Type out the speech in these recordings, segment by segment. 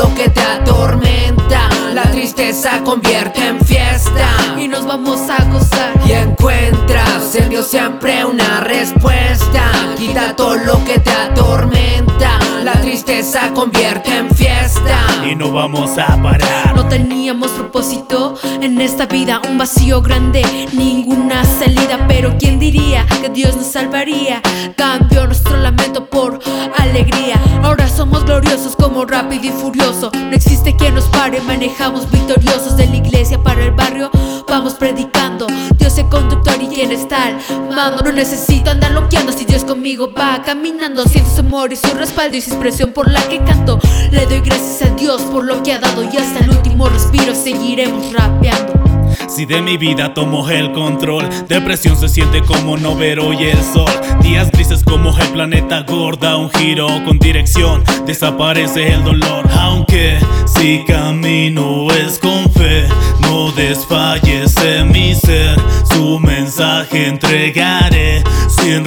lo que te atormenta. La tristeza convierte en fiesta y nos vamos a gozar. Y encuentras en Dios siempre una respuesta. Quita todo lo que te atormenta. La tristeza convierte en fiesta y no vamos a parar. No teníamos propósito en esta vida, un vacío grande, ninguna salida. Pero quién diría que Dios nos salvaría. Cambió nuestro lamento por alegría. Ahora somos gloriosos como Rápido y Furioso. No existe quien nos pare, manejamos victoriosos. De la iglesia para el barrio vamos predicando. Dios es conductor y quien está al mando. No necesito andar loqueando si Dios conmigo va caminando. Siento su amor y su respaldo y su expresión por la que canto. Le doy gracias a Dios por lo que ha dado y hasta el último respiro seguiremos rapeando. Si de mi vida tomo el control, depresión se siente como no ver hoy el sol. Días grises como el planeta gorda, un giro con dirección, desaparece el dolor. Aunque si camino es con fe, no desfallece mi ser. Su mensaje entregaré sin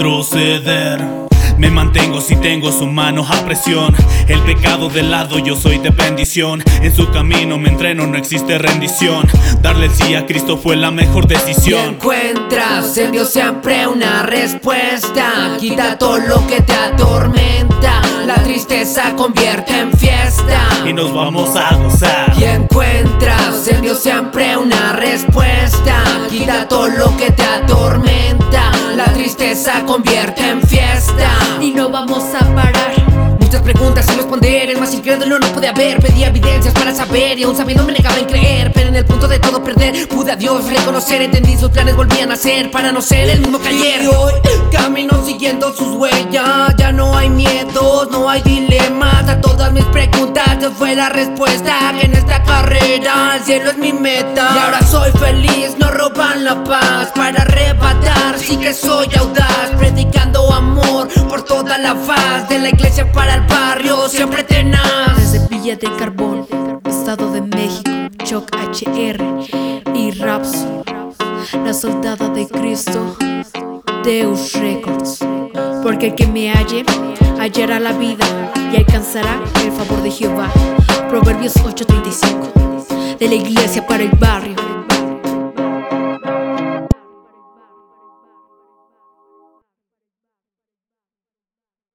retroceder. Me mantengo si tengo sus manos a presión. El pecado de lado, yo soy de bendición. En su camino me entreno, no existe rendición. Darle el sí a Cristo fue la mejor decisión. Y encuentras en Dios siempre una respuesta. Quita todo lo que te atormenta. La tristeza convierte en fiesta y nos vamos a gozar. Y encuentras en Dios siempre una respuesta. Quita todo lo que te atormenta. La tristeza convierte en fiesta y no vamos a parar. Muchas preguntas sin responder, el más incrédulo no pude haber. Pedía evidencias para saber y aún sabiendo me negaba en creer. Pero en el punto de todo perder, pude a Dios reconocer. Entendí sus planes volvían a ser para no ser el mismo que ayer. Y hoy camino siguiendo sus huellas. Ya no hay miedos, no hay dilemas. A todas mis preguntas Dios fue la respuesta. Que en esta carrera el cielo es mi meta. Y ahora soy feliz, no roban la paz para arrebatar, sí que soy audaz. Predicando amor por toda la faz. De la iglesia para el barrio, siempre tenaz. Desde Villa de Carbón, Estado de México, Choc HR y Raps, la soldada de Cristo, Deus Records. Porque el que me halle, hallará la vida y alcanzará el favor de Jehová. Proverbios 8:35, de la iglesia para el barrio.